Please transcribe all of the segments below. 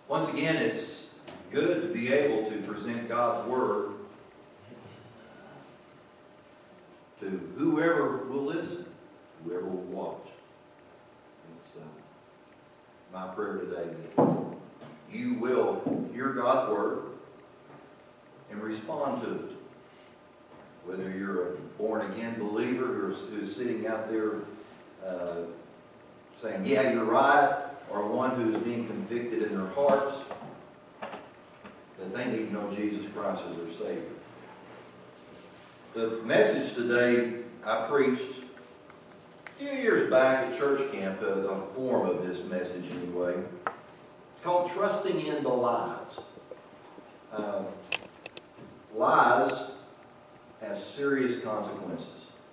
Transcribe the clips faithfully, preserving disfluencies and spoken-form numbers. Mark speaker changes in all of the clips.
Speaker 1: Once again, it's good to be able to present God's Word to whoever will listen, whoever will watch. It's uh, my prayer today that you will hear God's Word and respond to it. Whether you're a born-again believer who's, who's sitting out there uh, saying, yeah, you're right, or one who's being convicted in their hearts that they need to know Jesus Christ as their Savior. The message today I preached a few years back at church camp, uh, the form of this message anyway. It's called Trusting in the Lies. Uh, lies have serious consequences.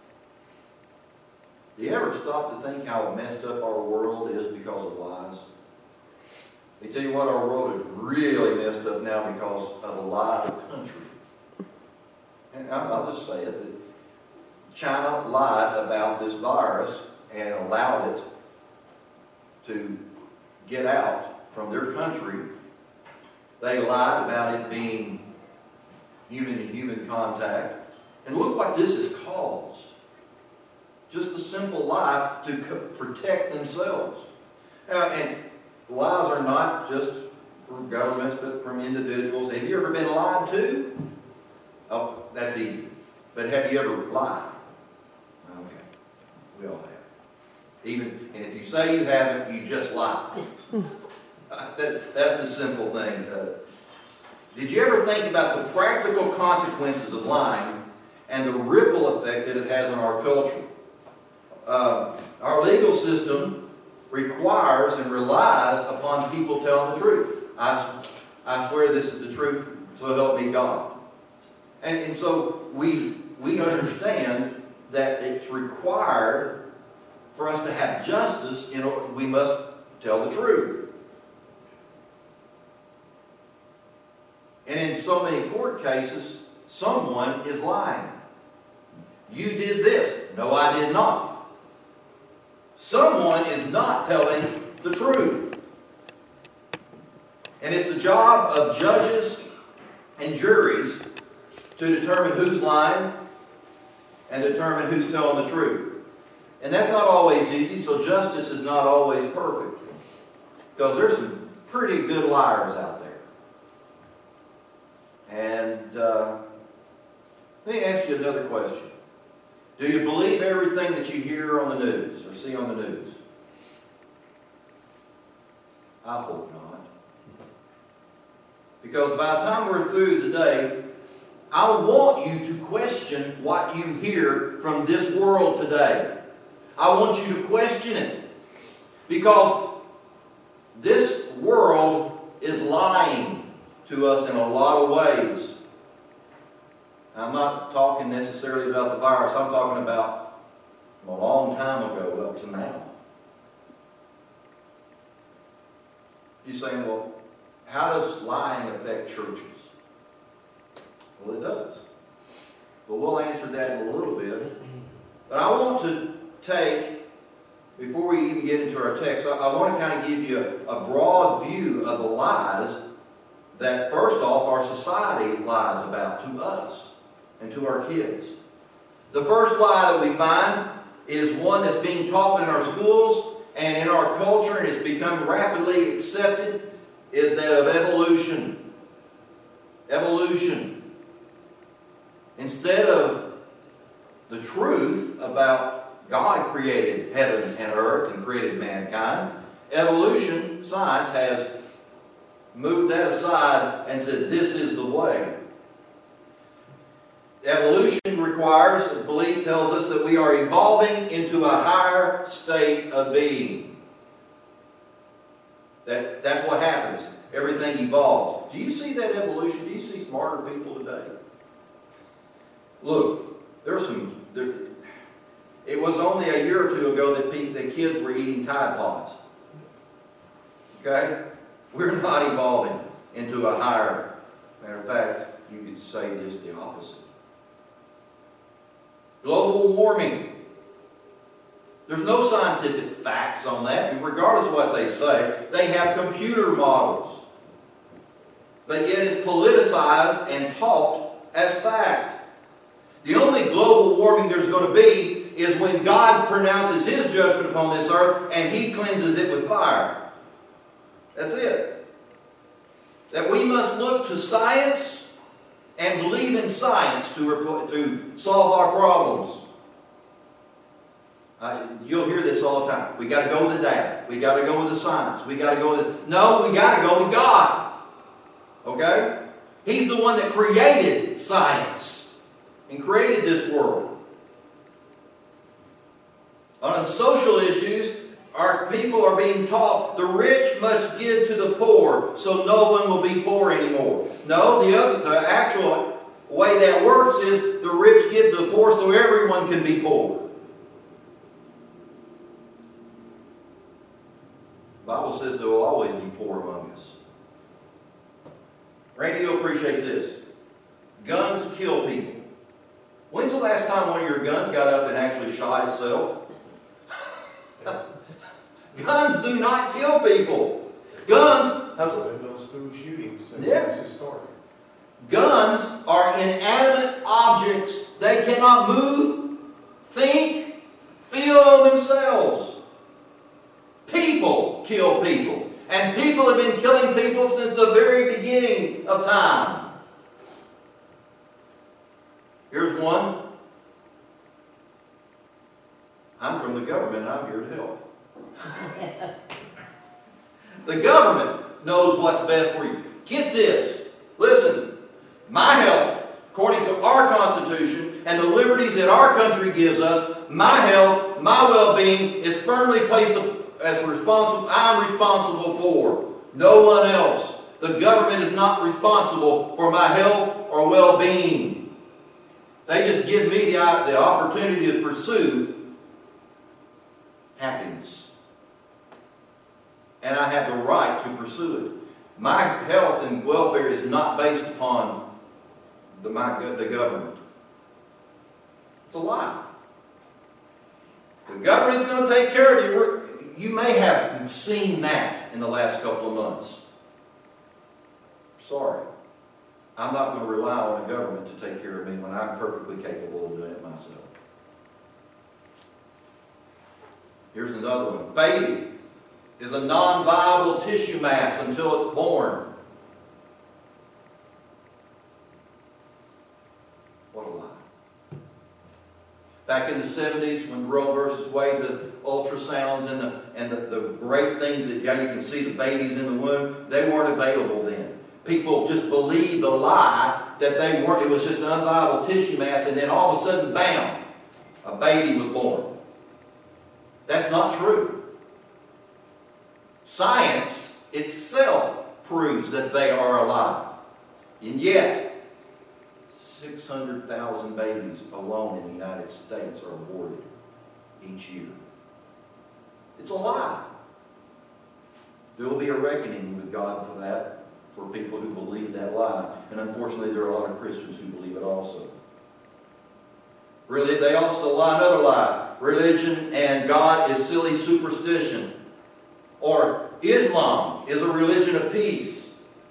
Speaker 1: Do you ever stop to think how messed up our world is because of lies? They tell you what, our world is really messed up now because of a lie of the country. And I'll just say it, that China lied about this virus and allowed it to get out from their country. They lied about it being human-to-human contact. And look what this has caused. Just a simple lie to protect themselves. Uh, and lies are not just from governments, but from individuals. Have you ever been lied to? Oh, that's easy. But have you ever lied? Okay. We all have. Even, and if you say you haven't, you just lied. that, that's the simple thing. Uh, did you ever think about the practical consequences of lying and the ripple effect that it has on our culture? Uh, our legal system requires and relies upon people telling the truth. I, I swear this is the truth, so help me God. And, and so we, we understand that it's required for us to have justice. In order, we must tell the truth. And in so many court cases, someone is lying. You did this. No, I did not. Someone is not telling the truth. And it's the job of judges and juries to determine who's lying and determine who's telling the truth. And that's not always easy, so justice is not always perfect. Because there's some pretty good liars out there. And uh, let me ask you another question. Do you believe everything that you hear on the news or see on the news? I hope not. Because by the time we're through today, I want you to question what you hear from this world today. I want you to question it. Because this world is lying to us in a lot of ways. I'm not talking necessarily about the virus. I'm talking about from a long time ago up to now. You're saying, well, how does lying affect churches? Well, it does. But we'll answer that in a little bit. But I want to take, before we even get into our text, I, I want to kind of give you a, a broad view of the lies that, first off, our society lies about to us and to our kids. The first lie that we find is one that's being taught in our schools and in our culture and has become rapidly accepted, is that of evolution. Evolution. Instead of the truth about God created heaven and earth and created mankind, evolution, science, has moved that aside and said this is the way. Evolution requires, belief tells us that we are evolving into a higher state of being. That, that's what happens. Everything evolves. Do you see that evolution? Do you see smarter people today? Look, there's some. There, it was only a year or two ago that people, that kids were eating Tide Pods. Okay? We're not evolving into a higher. Matter of fact, you could say just the opposite. Global warming. There's no scientific facts on that, regardless of what they say. They have computer models but yet is politicized and taught as fact. The only global warming there's going to be is when God pronounces His judgment upon this earth and He cleanses it with fire. That's it. That we must look to science and believe in science to, repl- to solve our problems. Uh, you'll hear this all the time. We got to go with the data. We got to go with the science. We got to go with the... No, we got to go with God. Okay? He's the one that created science and created this world. On social issues, our people are being taught the rich must give to the poor, so no one will be poor anymore. No, the other, the actual way that works is the rich give to the poor, so everyone can be poor. The Bible says there will always be poor among us. Randy, you'll appreciate this. Guns kill people. When's the last time one of your guns got up and actually shot itself? Guns do not kill people. Guns...
Speaker 2: There's no school shootings since
Speaker 1: Yeah.
Speaker 2: this started.
Speaker 1: Guns are inanimate objects. They cannot move, think, feel on themselves. People kill people. And people have been killing people since the very beginning of time. Here's one. I'm from the government and I'm here to help. The government knows what's best for you. Get this. Listen. My health, according to our Constitution and the liberties that our country gives us, my health, my well-being is firmly placed as responsible. I'm responsible for. No one else. The government is not responsible for my health or well-being. They just give me the, the opportunity to pursue happiness. And I have the right to pursue it. My health and welfare is not based upon the, my, the government. It's a lie. The government's going to take care of you. You may have seen that in the last couple of months. Sorry. I'm not going to rely on the government to take care of me when I'm perfectly capable of doing it myself. Here's another one. Baby is a non-viable tissue mass until it's born. What a lie. Back in the seventies, when Roe versus Wade, the ultrasounds and the and the, the great things that yeah, you can see the babies in the womb, they weren't available then. People just believed the lie that they weren't. It was just an unviable tissue mass, and then all of a sudden, bam, a baby was born. That's not true. Science itself proves that they are alive. And yet, six hundred thousand babies alone in the United States are aborted each year. It's a lie. There will be a reckoning with God for that, for people who believe that lie. And unfortunately, there are a lot of Christians who believe it also. Really, they also lie another lie. Religion and God is silly superstition. Or Islam is a religion of peace.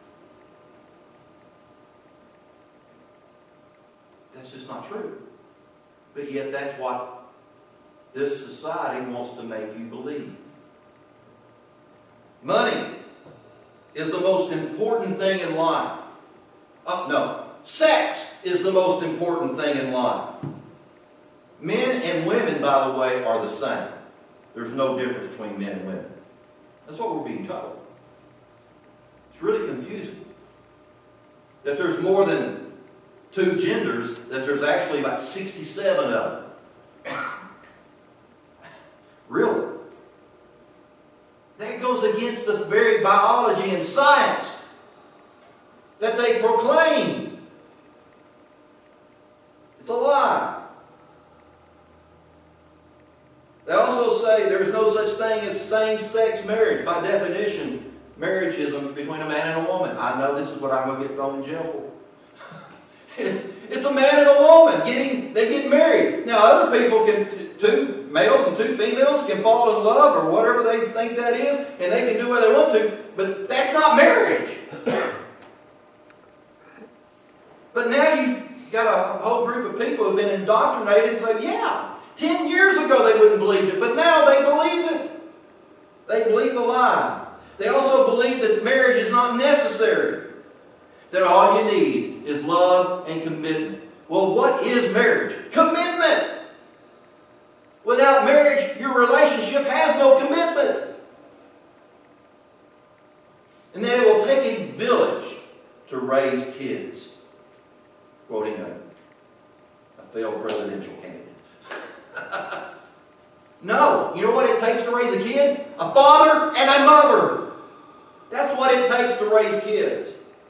Speaker 1: That's just not true. But yet that's what this society wants to make you believe. Money is the most important thing in life. Oh, no. Sex is the most important thing in life. Men and women, by the way, are the same. There's no difference between men and women. That's what we're being told. It's really confusing. That there's more than two genders, that there's actually about sixty-seven of them. Really? That goes against the very biology and science that they proclaim. It's a lie. They also say there's no such thing as same-sex marriage. By definition, marriage is between a man and a woman. I know this is what I'm going to get thrown in jail for. It's a man and a woman getting, they get married. Now other people can, two males and two females can fall in love or whatever they think that is, and they can do what they want to, but that's not marriage. But now you've got a whole group of people who have been indoctrinated and say, yeah, ten years ago they wouldn't believe it, but now they believe it. They believe the lie. They also believe that marriage is not necessary, that all you need is love and commitment. Well, what is marriage? Commitment! Without marriage, your relationship has no commitment. And then it will take a village to raise kids. Quoting a, a failed presidential candidate. No. You know what it takes to raise a kid? A father and a mother. That's what it takes to raise kids.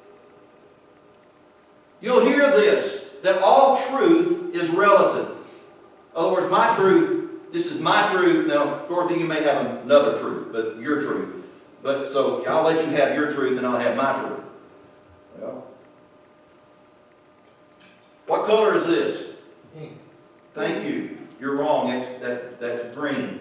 Speaker 1: You'll hear this, that all truth is relative. In other words, my truth, this is my truth. Now, Dorothy, you may have another truth, but your truth. But so I'll let you have your truth and I'll have my truth. Well, what color is this?
Speaker 2: Pink.
Speaker 1: Thank you. You're wrong. That's, that, that's green.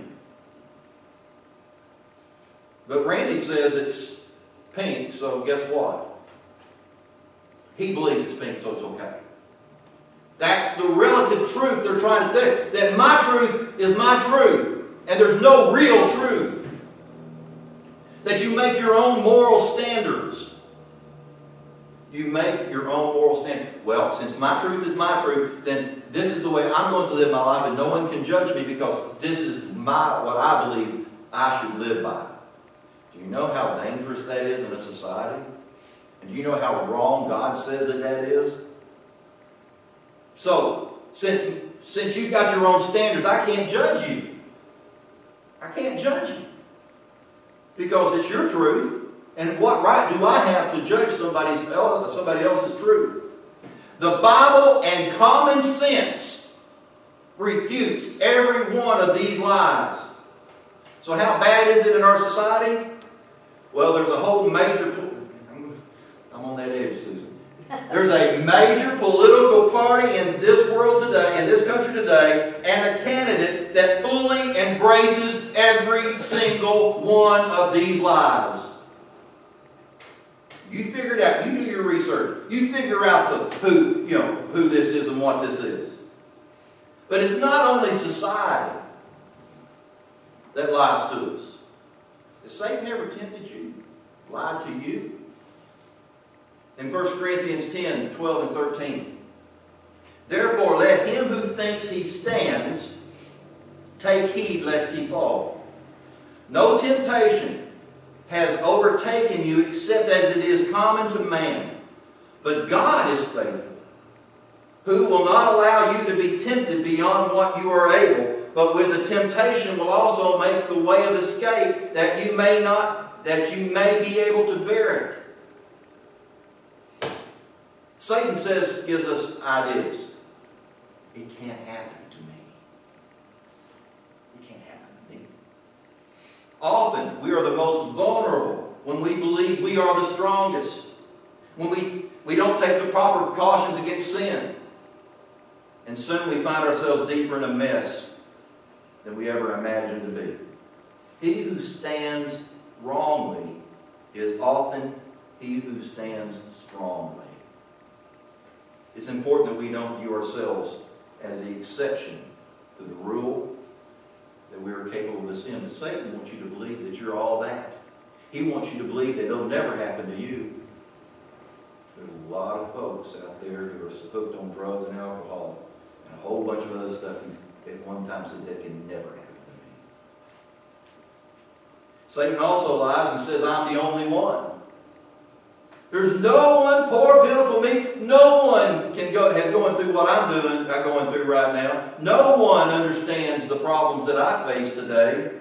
Speaker 1: But Randy says it's pink, so guess what? He believes it's pink, so it's okay. That's the relative truth they're trying to tell you. That my truth is my truth. And there's no real truth. That you make your own moral standards. You make your own moral standards. Well, since my truth is my truth, then this is the way I'm going to live my life, and no one can judge me because this is my what I believe I should live by. Do you know how dangerous that is in a society? And do you know how wrong God says that that is? So, since, since you've got your own standards, I can't judge you. I can't judge you. Because it's your truth. And what right do I have to judge somebody's, somebody else's truth? The Bible and common sense refutes every one of these lies. So how bad is it in our society? Well, there's a whole major... I'm on that edge, Susan. There's a major political party in this world today, in this country today, and a candidate that fully embraces every single one of these lies. You figure it out. You do your research. You figure out the who, you know, who this is and what this is. But it's not only society that lies to us. Has Satan ever tempted you? Lied to you? In First Corinthians ten, twelve and thirteen. Therefore let him who thinks he stands take heed lest he fall. No temptation has overtaken you except as it is common to man. But God is faithful, who will not allow you to be tempted beyond what you are able, but with the temptation will also make the way of escape that you may not, that you may be able to bear it. Satan says, gives us ideas. It can't happen to me. It can't happen to me. Often, we are the most vulnerable when we believe we are the strongest. When we, we don't take the proper precautions against sin. And soon we find ourselves deeper in a mess than we ever imagined to be. He who stands wrongly is often he who stands strongly. It's important that we don't view ourselves as the exception to the rule, that we are capable of sin. But Satan wants you to believe that you're all that. He wants you to believe that it'll never happen to you. There's a lot of folks out there who are hooked on drugs and alcohol and a whole bunch of other stuff who at one time said that can never happen to me. Satan also lies and says, I'm the only one. There's no one, poor, pitiful me. No one can go has going through what I'm doing, I'm going through right now. No one understands the problems that I face today.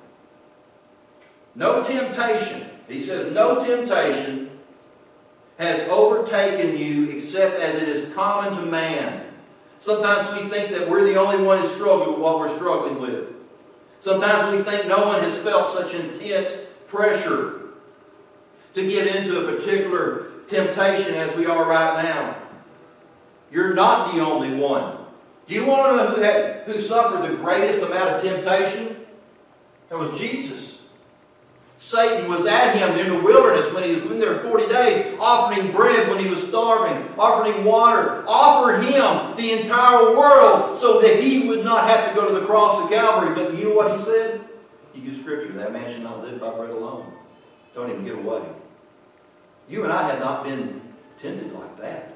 Speaker 1: No temptation, he says, no temptation has overtaken you except as it is common to man. Sometimes we think that we're the only one who's struggling with what we're struggling with. Sometimes we think no one has felt such intense pressure to get into a particular temptation as we are right now. You're not the only one. Do you want to know who had who suffered the greatest amount of temptation? That was Jesus. Satan was at him in the wilderness when he was in there forty days, offering him bread when he was starving, offering him water, offered him the entire world so that he would not have to go to the cross of Calvary. But you know what he said? He used Scripture. That man should not live by bread alone. Don't even get away. You and I have not been tempted like that.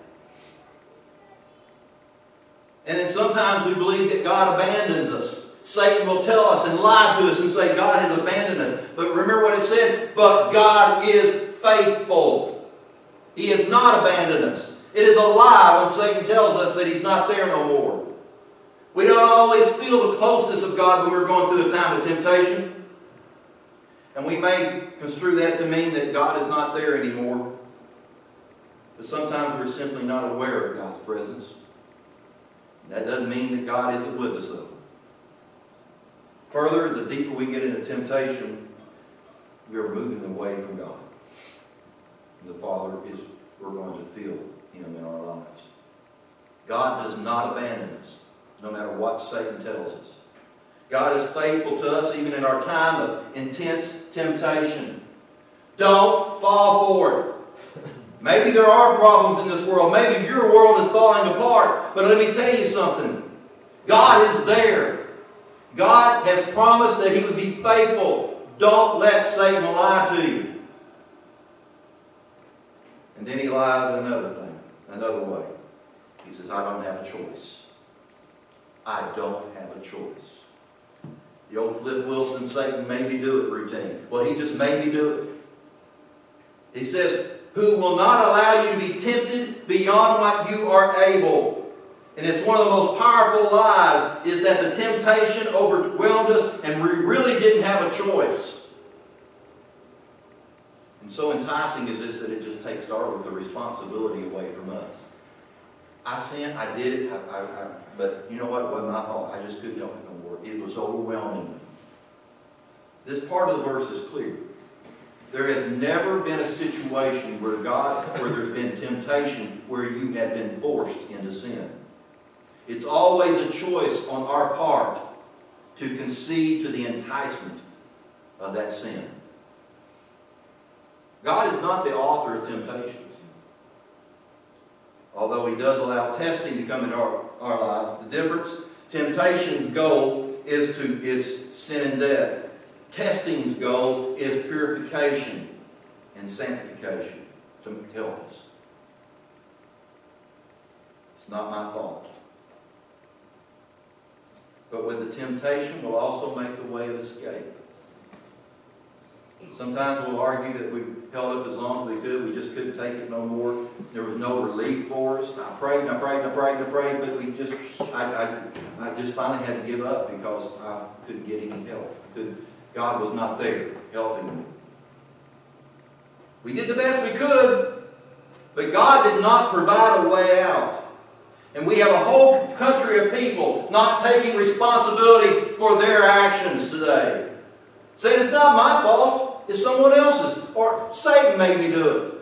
Speaker 1: And then sometimes we believe that God abandons us. Satan will tell us and lie to us and say God has abandoned us. But remember what it said? But God is faithful. He has not abandoned us. It is a lie when Satan tells us that He's not there no more. We don't always feel the closeness of God when we're going through a time of temptation. And we may construe that to mean that God is not there anymore. But sometimes we're simply not aware of God's presence. That doesn't mean that God isn't with us, though. Further, the deeper we get into temptation, we are moving away from God. The Father is, we're going to feel Him in our lives. God does not abandon us, no matter what Satan tells us. God is faithful to us even in our time of intense temptation. Don't fall for it. Maybe there are problems in this world. Maybe your world is falling apart. But let me tell you something. God is there. God has promised that He would be faithful. Don't let Satan lie to you. And then he lies another thing, another way. He says, I don't have a choice. I don't have a choice. The old Flip Wilson, Satan made me do it routine. Well, he just made me do it. He says, who will not allow you to be tempted beyond what you are able. And it's one of the most powerful lies is that the temptation overwhelmed us and we really didn't have a choice. And so enticing is this that it just takes our the responsibility away from us. I sinned, I did it, I, I, I, but you know what? It wasn't my fault. I just couldn't help it no more. It was overwhelming. This part of the verse is clear. There has never been a situation where God, where there's been temptation, where you have been forced into sin. It's always a choice on our part to concede to the enticement of that sin. God is not the author of temptations. Although He does allow testing to come into our, our lives. The difference, temptation's goal is to is sin and death. Testing's goal is purification and sanctification to help us. It's not my fault. But with the temptation, we'll also make the way of escape. Sometimes we'll argue that we held up as long as we could. We just couldn't take it no more. There was no relief for us. I prayed and I prayed and I prayed and I prayed, but we just, I, I, I just finally had to give up because I couldn't get any help. Couldn't, God was not there helping me. We did the best we could, but God did not provide a way out. And we have a whole country of people not taking responsibility for their actions today. Saying it's not my fault, it's someone else's. Or Satan made me do it.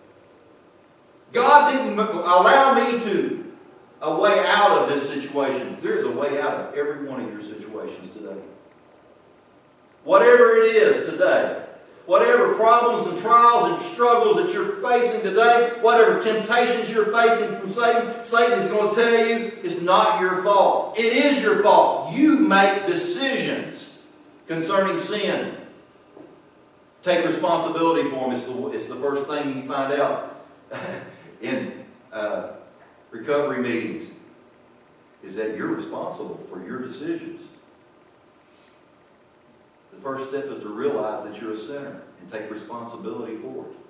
Speaker 1: God didn't allow me to a way out of this situation. There's a way out of every one of your situations today. Whatever it is today, whatever problems and trials and struggles that you're facing today, whatever temptations you're facing from Satan, Satan is going to tell you it's not your fault. It is your fault. You make decisions concerning sin. Take responsibility for them. It's the, it's the first thing you find out in uh, recovery meetings, is that you're responsible for your decisions. The first step is to realize that you're a sinner and take responsibility for it.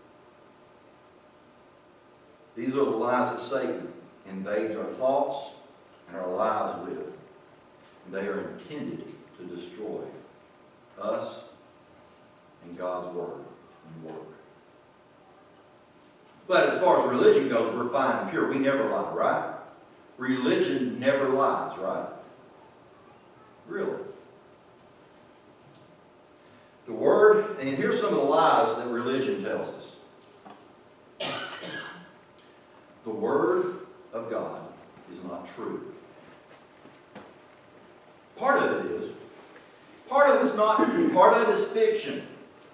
Speaker 1: These are the lies that Satan invades our thoughts and our lives with. They are intended to destroy us and God's Word and work. But as far as religion goes, we're fine and pure. We never lie, right? Religion never lies, right? Really? The Word, and here's some of the lies that religion tells us. The Word of God is not true. Part of it is. Part of it is not. Part of it is fiction.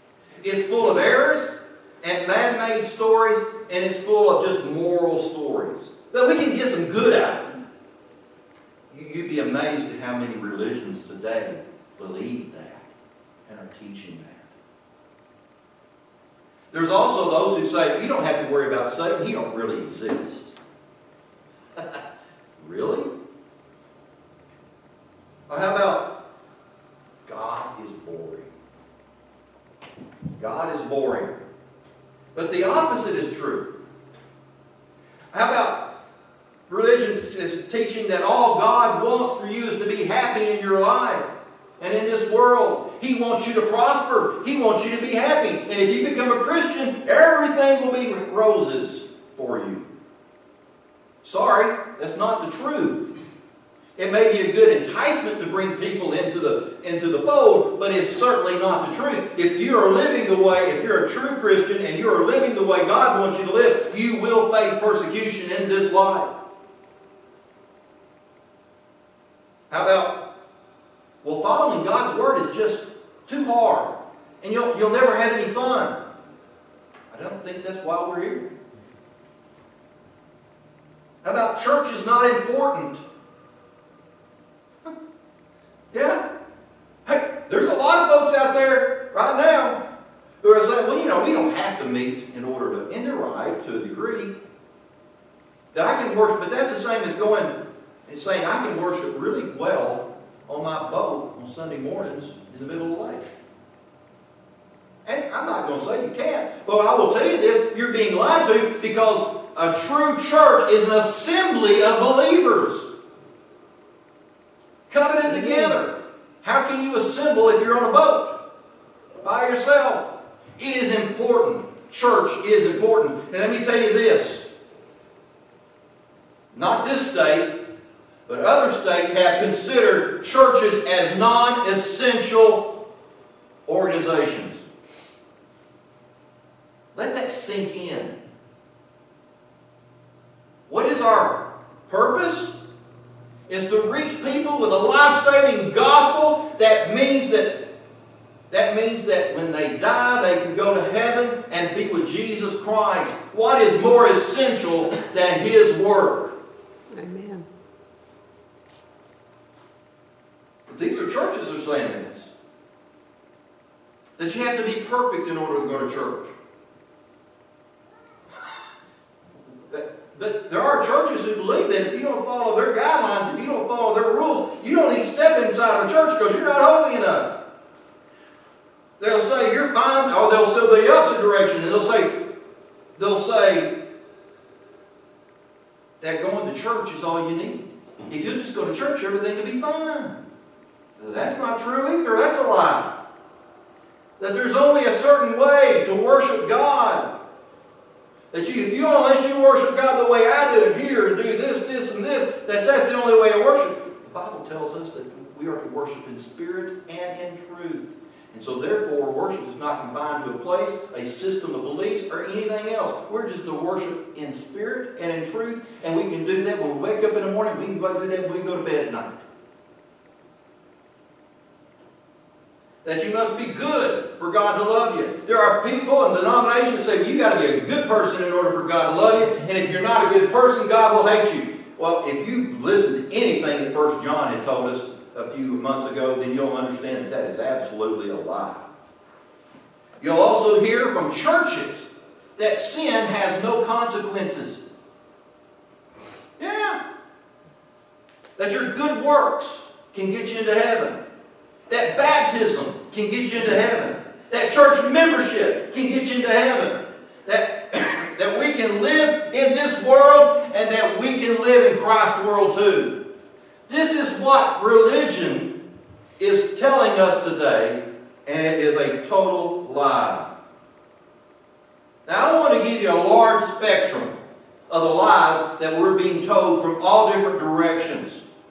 Speaker 1: It's full of errors and man-made stories, and it's full of just moral stories. But we can get some good out of it. You'd be amazed at how many religions today believe that and are teaching that. There's also those who say, you don't have to worry about Satan. He don't really exist. Really? Or how about God is boring? God is boring. But the opposite is true. How about religion is teaching that all God wants for you is to be happy in your life and in this world. He wants you to prosper. He wants you to be happy. And if you become a Christian, everything will be roses for you. Sorry, that's not the truth. It may be a good enticement to bring people into the, into the fold, but it's certainly not the truth. If you are living the way, if you're a true Christian and you are living the way God wants you to live, you will face persecution in this life. How about, well, following God's Word is just too hard, and you'll, you'll never have any fun. I don't think that's why we're here. How about church is not important? Yeah? Hey, there's a lot of folks out there right now who are saying, well, you know, we don't have to meet in order to, and they're right to a degree, that I can worship, but that's the same as going and saying I can worship really well on my boat on Sunday mornings in the middle of the lake. And I'm not going to say you can't, but I will tell you this, you're being lied to, because a true church is an assembly of believers covenanted together. How can you assemble if you're on a boat by yourself? It is important. Church is important. And let me tell you this. Not this state, but other states have considered churches as non-essential organizations. Let that sink in. What is our purpose? Is to reach people with a life-saving gospel that means that that means that when they die, they can go to heaven and be with Jesus Christ. What is more essential than His work?
Speaker 3: Amen.
Speaker 1: But these are churches that are saying this. That you have to be perfect in order to go to church. But there are churches who believe that if you don't follow their guidelines, if you don't follow their rules, you don't even step inside of a church because you're not holy enough. They'll say you're fine, or they'll say the opposite direction, and they'll say, they'll say that going to church is all you need. If you just go to church, everything will be fine. That's not true either. That's a lie. That there's only a certain way to worship God. That you, if you unless you worship God the way I do it here and do this, this, and this, that that's the only way to worship. The Bible tells us that we are to worship in spirit and in truth. And so therefore, worship is not confined to a place, a system of beliefs, or anything else. We're just to worship in spirit and in truth, and we can do that when we wake up in the morning. We can go do that when we go to bed at night. That you must be good for God to love you. There are people and denominations that say you got to be a good person in order for God to love you, and if you're not a good person, God will hate you. Well, if you listen to anything that First John had told us a few months ago, then you'll understand that that is absolutely a lie. You'll also hear from churches that sin has no consequences. Yeah. That your good works can get you into heaven. That baptism can get you into heaven. That church membership can get you into heaven. That, that we can live in this world and that we can live in Christ's world too. This is what religion is telling us today, and it is a total lie. Now, I want to give you a large spectrum of the lies that we're being told from all different directions.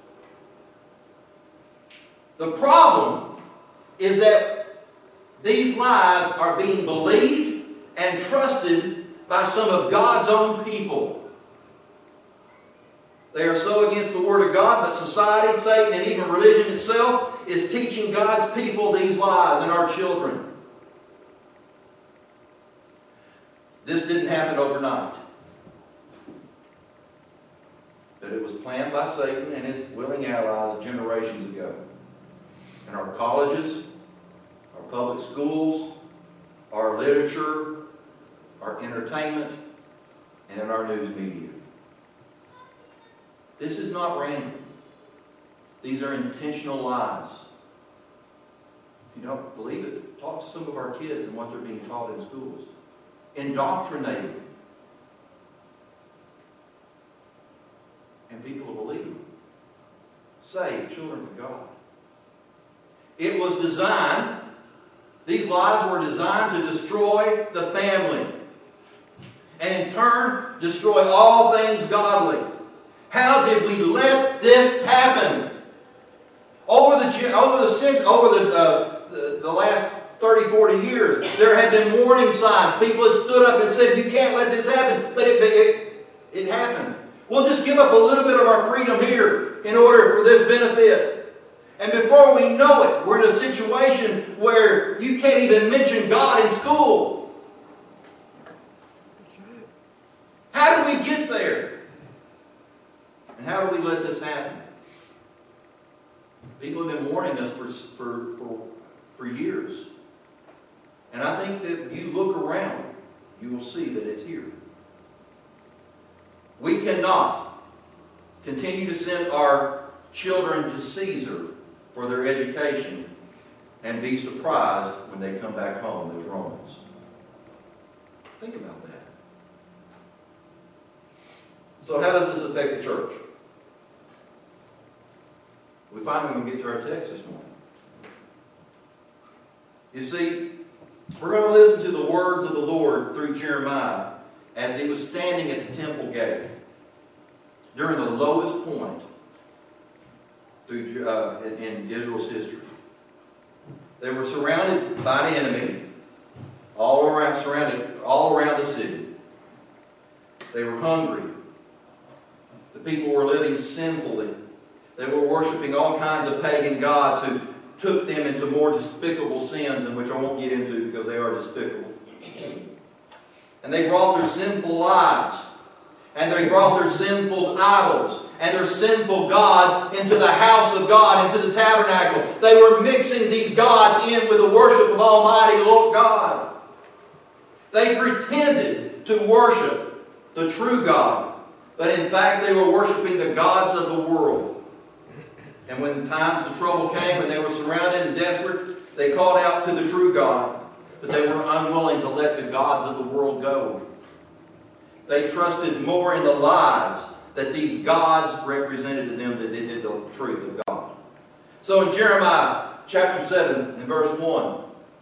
Speaker 1: The problem is that these lies are being believed and trusted by some of God's own people. They are so against the Word of God, but society, Satan, and even religion itself is teaching God's people these lies and our children. This didn't happen overnight. But it was planned by Satan and his willing allies generations ago. In our colleges, our public schools, our literature, our entertainment, and in our news media. This is not random. These are intentional lies. If you don't believe it, talk to some of our kids and what they're being taught in schools. Indoctrinated. And people will believe them. Saved children of God. It was designed, these lies were designed to destroy the family. And in turn, destroy all things godly. How did we let this happen? Over the over the over the, uh, the the last thirty, forty years, there have been warning signs. People have stood up and said, "You can't let this happen," but it it, it happened. We'll just give up a little bit of our freedom here in order for this benefit. And before we know it, we're in a situation where you can't even mention God in school. How do we get there? And how do we let this happen? People have been warning us for, for, for, for years. And I think that if you look around, you will see that it's here. We cannot continue to send our children to Caesar for their education and be surprised when they come back home as Romans. Think about that. So how does this affect the church? We finally going to get to our text this morning. You see, we're going to listen to the words of the Lord through Jeremiah as he was standing at the temple gate during the lowest point through, uh, in, in Israel's history. They were surrounded by an enemy, all around, surrounded all around the city. They were hungry. The people were living sinfully. They were worshiping all kinds of pagan gods who took them into more despicable sins, in which I won't get into because they are despicable. And they brought their sinful lives, and they brought their sinful idols, and their sinful gods into the house of God, into the tabernacle. They were mixing these gods in with the worship of Almighty Lord God. They pretended to worship the true God, but in fact they were worshiping the gods of the world. And when times of trouble came and they were surrounded and desperate, they called out to the true God, but they were unwilling to let the gods of the world go. They trusted more in the lies that these gods represented to them than they did the truth of God. So in Jeremiah chapter seven and verse one,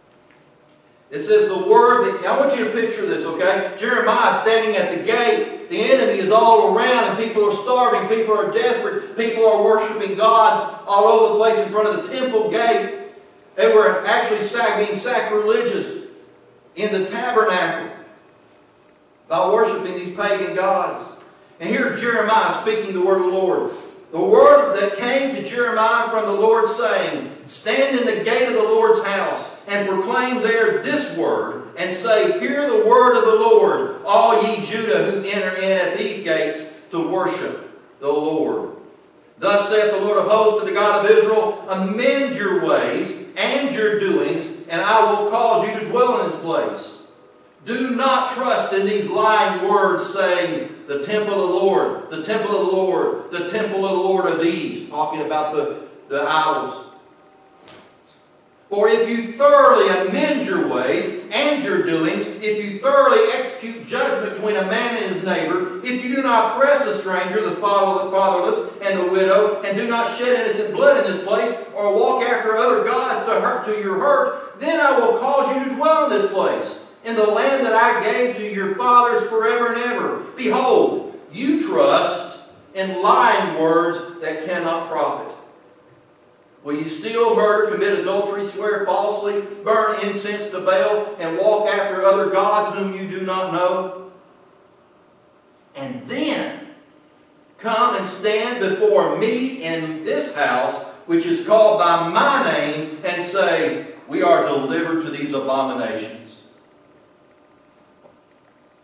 Speaker 1: it says the word that, I want you to picture this, okay? Jeremiah standing at the gate. The enemy is all around and people are starving. People are desperate. People are worshiping gods all over the place in front of the temple gate. They were actually being sacrilegious in the tabernacle by worshiping these pagan gods. And here Jeremiah speaking the word of the Lord. The word that came to Jeremiah from the Lord saying, "Stand in the gate of the Lord's house and proclaim there this word, and say, Hear the word of the Lord, all ye Judah who enter in at these gates to worship the Lord. Thus saith the Lord of hosts to the God of Israel, Amend your ways and your doings, and I will cause you to dwell in this place. Do not trust in these lying words, saying, The temple of the Lord, the temple of the Lord, the temple of the Lord are these," talking about the, the idols. "For if you thoroughly amend your ways and your doings, if you thoroughly execute judgment between a man and his neighbor, if you do not oppress the stranger, the fatherless, and the widow, and do not shed innocent blood in this place, or walk after other gods to hurt to your hurt, then I will cause you to dwell in this place, in the land that I gave to your fathers forever and ever. Behold, you trust in lying words that cannot profit. Will you steal, murder, commit adultery, swear falsely, burn incense to Baal, and walk after other gods whom you do not know? And then come and stand before me in this house, which is called by my name, and say, We are delivered to these abominations."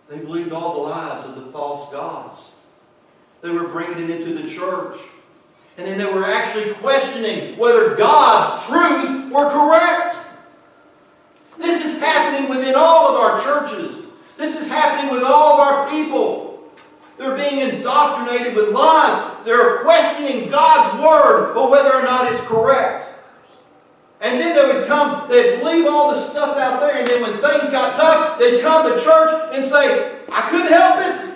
Speaker 1: They believed all the lies of the false gods. They were bringing it into the church. And then they were actually questioning whether God's truths were correct. This is happening within all of our churches. This is happening with all of our people. They're being indoctrinated with lies. They're questioning God's Word, but whether or not it's correct. And then they would come, they'd believe all the stuff out there, and then when things got tough, they'd come to church and say, I couldn't help it.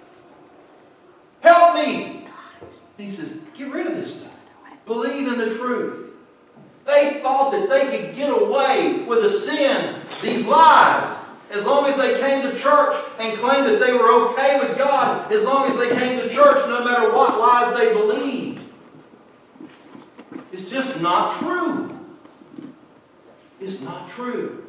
Speaker 1: Help me. And he says, get rid of this stuff. Believe in the truth. They thought that they could get away with the sins, these lies, as long as they came to church and claimed that they were okay with God, as long as they came to church, no matter what lies they believed. It's just not true. It's not true.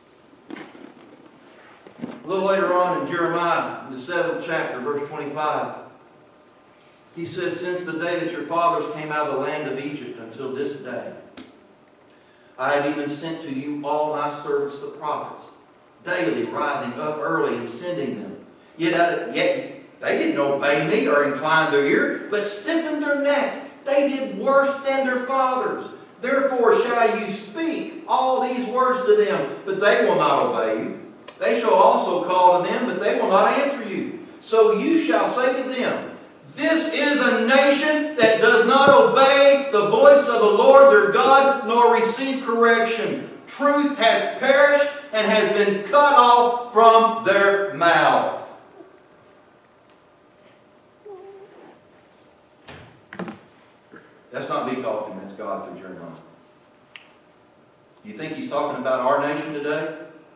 Speaker 1: A little later on in Jeremiah, in the seventh chapter, verse twenty-five, he says, since the day that your fathers came out of the land of Egypt until this day, I have even sent to you all my servants the prophets, daily rising up early and sending them. Yet, yet they didn't obey me or incline their ear, but stiffened their neck. They did worse than their fathers. Therefore shall you speak all these words to them, but they will not obey you. They shall also call to them, but they will not answer you. So you shall say to them, this is a nation that does not obey the voice of the Lord their God, nor receive correction. Truth has perished and has been cut off from their mouth. That's not me talking, that's God through Jeremiah. You think he's talking about our nation today?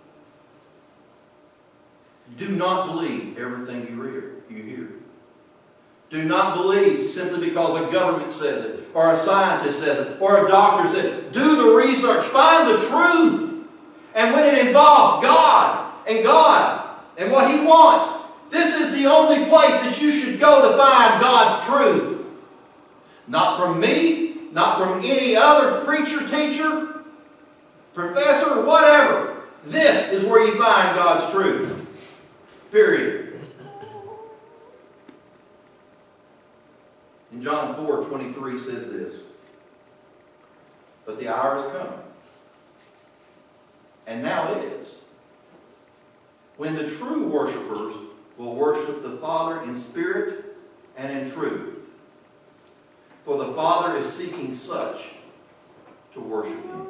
Speaker 1: Do not believe everything you hear. You hear. Do not believe simply because a government says it, or a scientist says it, or a doctor says it. Do the research. Find the truth. And when it involves God and God and what He wants, this is the only place that you should go to find God's truth. Not from me, not from any other preacher, teacher, professor, whatever. This is where you find God's truth. Period. In John four twenty-three says this, but the hour is coming, and now it is, when the true worshipers will worship the Father in spirit and in truth. For the Father is seeking such to worship Him.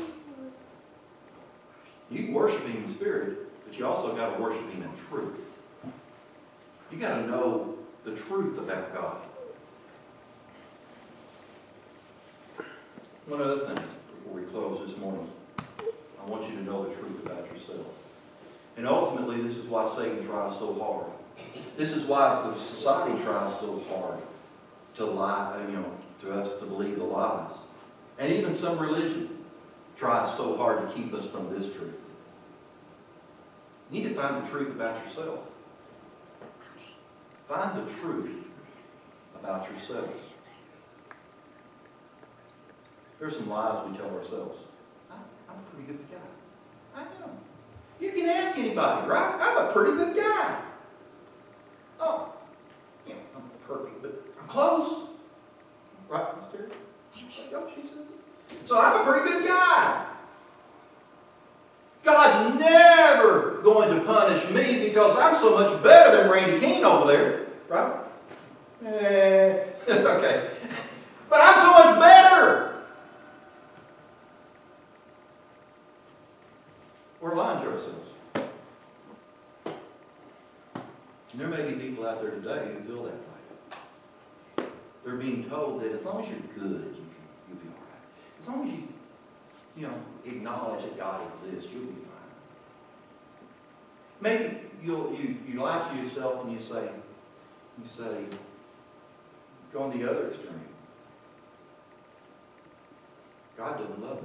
Speaker 1: You can worship Him in spirit, but you also got to worship Him in truth. You got to know the truth about God. One other thing before we close this morning. I want you to know the truth about yourself. And ultimately, this is why Satan tries so hard. This is why the society tries so hard to lie, you know, to us to believe the lies. And even some religion tries so hard to keep us from this truth. You need to find the truth about yourself. Find the truth about yourself. There's some lies we tell ourselves. I, I'm a pretty good guy. I am. You can ask anybody, right? I'm a pretty good guy. Oh, yeah, I'm perfect, but I'm close. Right, Mister Yep, she says it. So I'm a pretty good guy. God's never going to punish me because I'm so much better than Randy King over there. Right? Eh, okay. But I'm so much better. We're lying to ourselves. And there may be people out there today who feel that way. They're being told that as long as you're good, you can, you'll be all right. As long as you, you know, acknowledge that God exists, you'll be fine. Maybe you'll, you you lie to yourself and you say, you say, go on the other extreme. God doesn't love me.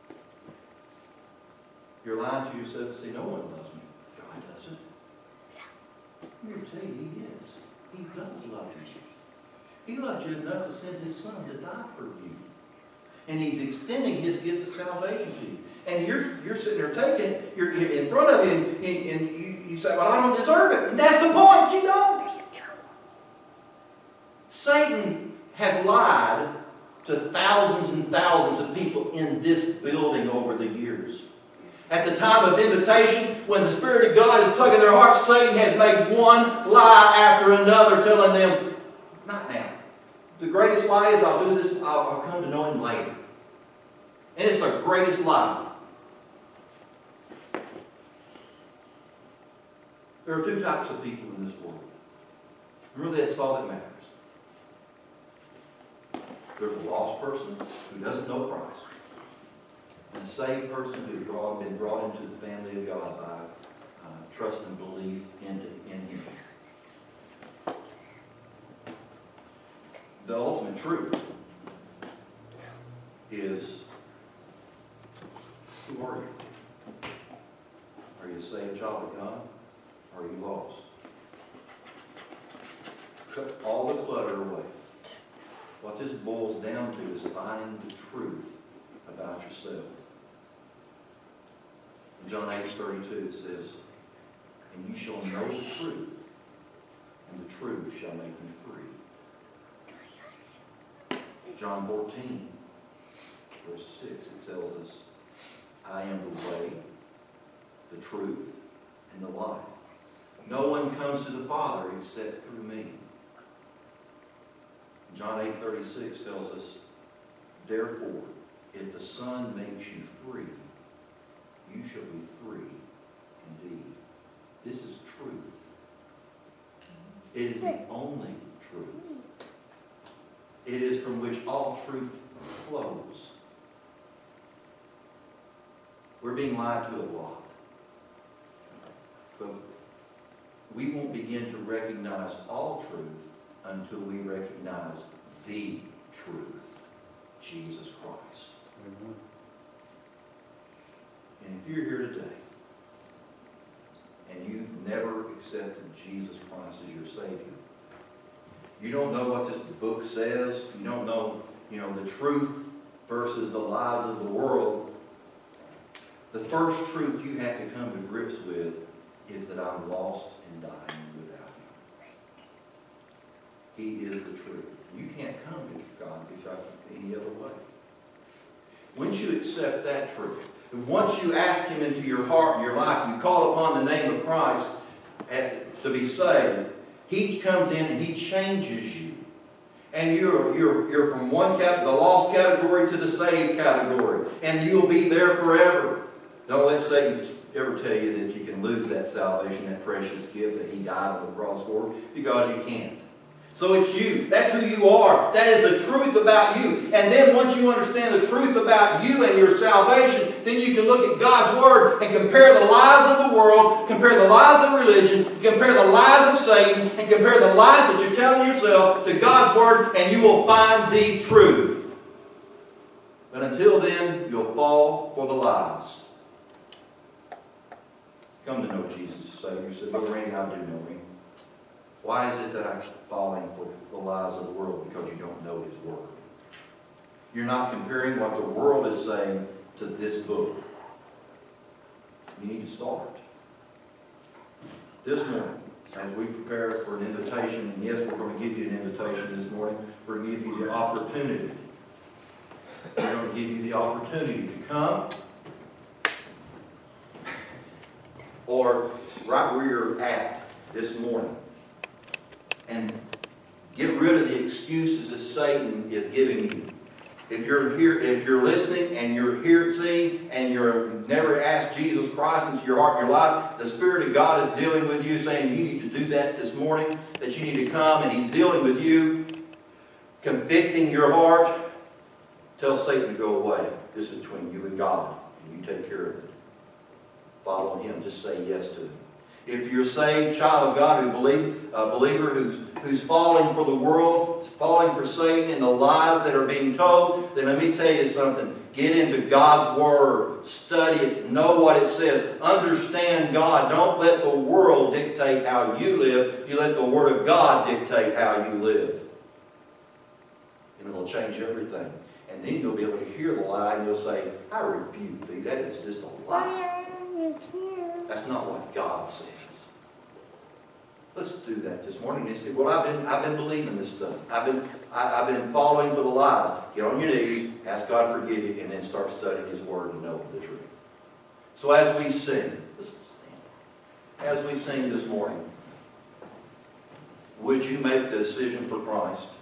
Speaker 1: You're lying to yourself and say, no one loves me. God doesn't. I'm here to tell you, He is. He does love you. He loved you enough to send His Son to die for you. And He's extending His gift of salvation to you. And you're, you're sitting there taking it, you're in front of Him, and, and you, you You say, well, I don't deserve it. And that's the point. You don't. Satan has lied to thousands and thousands of people in this building over the years. At the time of invitation, when the Spirit of God is tugging their hearts, Satan has made one lie after another, telling them, not now. The greatest lie is, I'll do this, I'll, I'll come to know Him later. And it's the greatest lie. There are two types of people in this world. And really, that's all that matters. There's a lost person who doesn't know Christ, and a saved person who has brought, been brought into the family of God by uh, trust and belief in, in Him. The ultimate truth is, who are you? Are you a saved child of God? Or are you lost? Cut all the clutter away. What this boils down to is finding the truth about yourself. In John eight thirty-two it says, and you shall know the truth, and the truth shall make you free. John fourteen, verse six, it tells us, I am the way, the truth, and the life. No one comes to the Father except through me. John eight thirty-six tells us, therefore, if the Son makes you free, you shall be free indeed. This is truth. It is the only truth. It is from which all truth flows. We're being lied to a lot. But we won't begin to recognize all truth until we recognize the truth, Jesus Christ. Mm-hmm. And if you're here today and you've never accepted Jesus Christ as your Savior, you don't know what this book says, you don't know, you know, the truth versus the lies of the world, the first truth you have to come to grips with is that I'm lost and dying without Him. He is the truth. You can't come to God any other way. Once you accept that truth, and once you ask Him into your heart and your life, you call upon the name of Christ to be saved, He comes in and He changes you. And you're, you're, you're from one cat, the lost category to the saved category. And you'll be there forever. Don't let Satan ever tell you that you can lose that salvation, that precious gift that He died on the cross for, because you can't. So it's you. That's who you are. That is the truth about you. And then once you understand the truth about you and your salvation, then you can look at God's Word and compare the lies of the world, compare the lies of religion, compare the lies of Satan, and compare the lies that you're telling yourself to God's Word, and you will find the truth. But until then, you'll fall for the lies. Come to know Jesus as Savior. You said, Brother Randy, I do know Him. Why is it that I'm falling for the lies of the world? Because you don't know His Word. You're not comparing what the world is saying to this book. You need to start. This morning, as we prepare for an invitation, and yes, we're going to give you an invitation this morning, we're going to give you the opportunity. We're going to give you the opportunity to come, or right where you're at this morning, and get rid of the excuses that Satan is giving you. If you're here, if you're listening and you're here seeing and you've never asked Jesus Christ into your heart and your life, the Spirit of God is dealing with you, saying you need to do that this morning, that you need to come, and He's dealing with you, convicting your heart. Tell Satan to go away. This is between you and God, and you take care of it. Follow Him. Just say yes to Him. If you're a saved child of God, who believe, a believer who's, who's falling for the world, falling for Satan and the lies that are being told, then let me tell you something. Get into God's Word. Study it. Know what it says. Understand God. Don't let the world dictate how you live. You let the Word of God dictate how you live. And it'll change everything. And then you'll be able to hear the lie and you'll say, I rebuke thee. That is just a lie. That's not what God says. Let's do that this morning. They say, well, I've been, I've been believing this stuff. I've been, I, I've been following for the lies. Get on your knees, ask God to forgive you, and then start studying His Word and know the truth. So as we sing, let's stand. As we sing this morning, would you make the decision for Christ?